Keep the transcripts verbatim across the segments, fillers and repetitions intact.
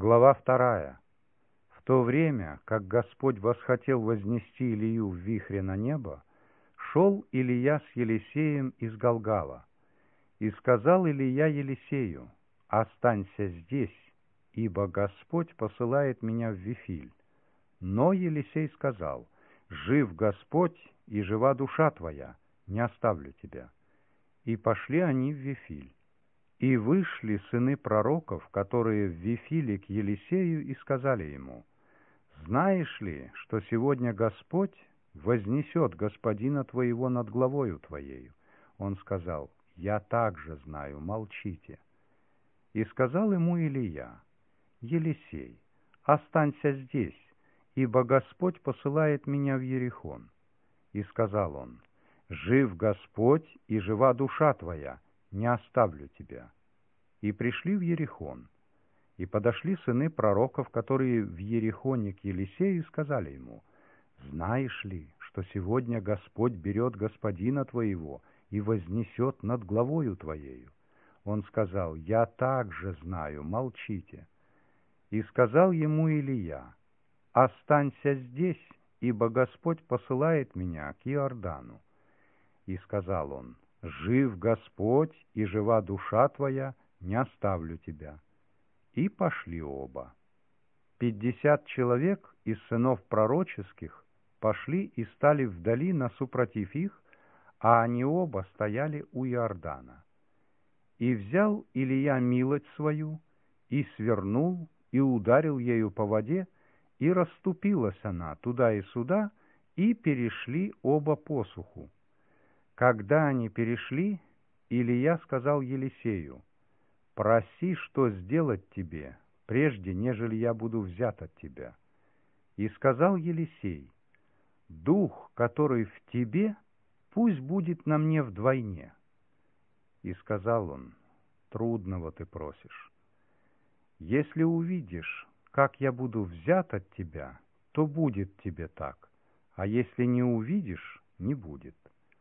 Глава вторая. В то время, как Господь восхотел вознести Илию в вихре на небо, шел Илия с Елисеем из Галгала. И сказал Илия Елисею: «Останься здесь, ибо Господь посылает меня в Вифиль». Но Елисей сказал: «Жив Господь, и жива душа твоя, не оставлю тебя». И пошли они в Вифиль. И вышли сыны пророков, которые в Вифиле, к Елисею, и сказали ему: «Знаешь ли, что сегодня Господь вознесет господина твоего над главою твоею?» Он сказал: «Я также знаю, молчите». И сказал ему Илия: «Елисей, останься здесь, ибо Господь посылает меня в Иерихон». И сказал он: «Жив Господь, и жива душа твоя, не оставлю тебя». И пришли в Иерихон. И подошли сыны пророков, которые в Иерихоне, к Елисею, и сказали ему: «Знаешь ли, что сегодня Господь берет господина твоего и вознесет над главою твоею?» Он сказал: «Я также знаю, молчите». И сказал ему Илия: «Останься здесь, ибо Господь посылает меня к Иордану». И сказал он: «Жив Господь, и жива душа твоя, не оставлю тебя». И пошли оба. Пятьдесят человек из сынов пророческих пошли и стали вдали насупротив их, а они оба стояли у Иордана. И взял Илия милость свою, и свернул, и ударил ею по воде, и расступилась она туда и сюда, и перешли оба посуху. Когда они перешли, Илия сказал Елисею: «Проси, что сделать тебе, прежде нежели я буду взят от тебя». И сказал Елисей: «Дух, который в тебе, пусть будет на мне вдвойне». И сказал он: «Трудного ты просишь. Если увидишь, как я буду взят от тебя, то будет тебе так, а если не увидишь, не будет».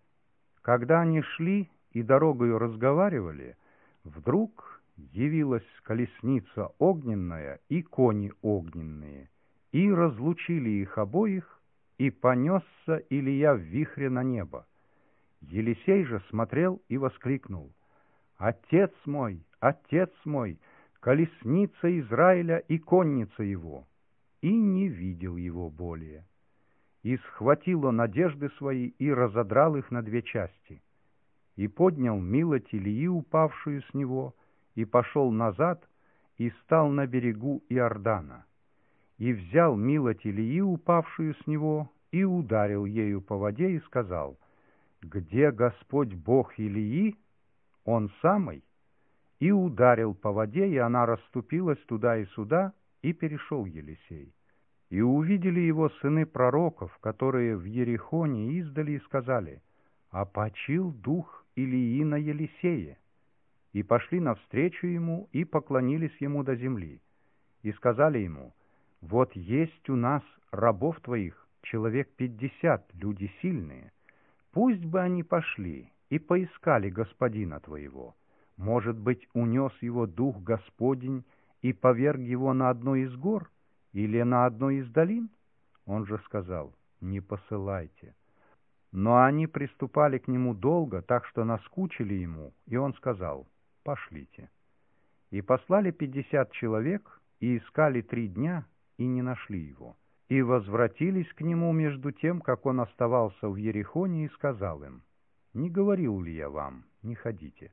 Когда они шли и дорогою разговаривали, вдруг явилась колесница огненная и кони огненные, и разлучили их обоих, и понесся Илия в вихре на небо. Елисей же смотрел и воскликнул: «Отец мой, отец мой, колесница Израиля и конница его!» И не видел его более. И схватил он одежды свои и разодрал их на две части, и поднял милоть Илии, упавшую с него, и пошел назад, и стал на берегу Иордана. И взял милоть Илии, упавшую с него, и ударил ею по воде, и сказал: «Где Господь Бог Илии? Он самый». И ударил по воде, и она расступилась туда и сюда, и перешел Елисей. И увидели его сыны пророков, которые в Иерихоне, издали, и сказали: «Опочил дух Илии на Елисее». И пошли навстречу ему, и поклонились ему до земли, и сказали ему: «Вот есть у нас рабов твоих человек пятьдесят, люди сильные. Пусть бы они пошли и поискали господина твоего. Может быть, унес его дух Господень и поверг его на одной из гор или на одной из долин?» Он же сказал: «Не посылайте». Но они приступали к нему долго, так что наскучили ему, и он сказал: «Пошлите». И послали пятьдесят человек, и искали три дня, и не нашли его. И возвратились к нему между тем, как он оставался в Иерихоне, и сказал им: «Не говорил ли я вам, не ходите?»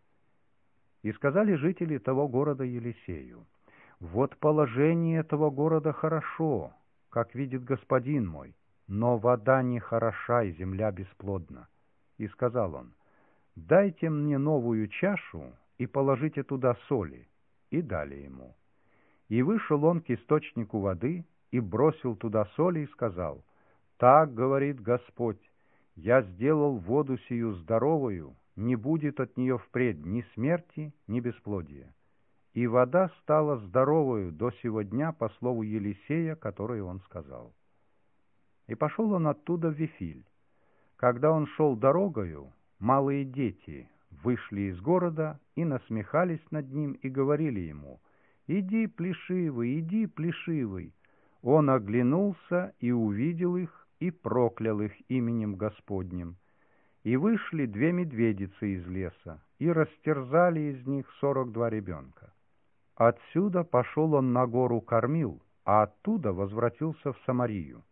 И сказали жители того города Елисею: «Вот положение этого города хорошо, как видит господин мой, но вода не хороша, и земля бесплодна». И сказал он: «Дайте мне новую чашу и положите туда соли». И дали ему. И вышел он к источнику воды, и бросил туда соли, и сказал: «Так говорит Господь: я сделал воду сию здоровую, не будет от нее впредь ни смерти, ни бесплодия». И вода стала здоровою до сего дня по слову Елисея, которое он сказал. И пошел он оттуда в Вифиль. Когда он шел дорогою, малые дети вышли из города и насмехались над ним и говорили ему: «Иди, плешивый, иди, плешивый!» Он оглянулся и увидел их, и проклял их именем Господним. И вышли две медведицы из леса, и растерзали из них сорок два ребенка. Отсюда пошел он на гору Кормил, а оттуда возвратился в Самарию.